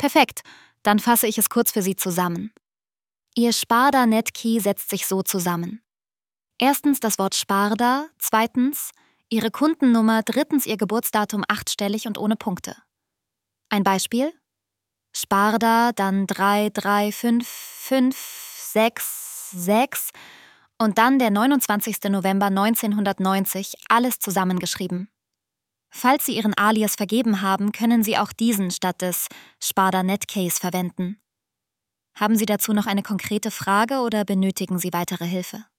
Perfekt, dann fasse ich es kurz für Sie zusammen. Ihr Sparda-Netkey setzt sich so zusammen. Erstens das Wort Sparda, zweitens Ihre Kundennummer, drittens Ihr Geburtsdatum 8-stellig und ohne Punkte. Ein Beispiel? Sparda, dann 33556 und dann der 29. November 1990, alles zusammengeschrieben. Falls Sie Ihren Alias vergeben haben, können Sie auch diesen statt des Sparda Netcase verwenden. Haben Sie dazu noch eine konkrete Frage oder benötigen Sie weitere Hilfe?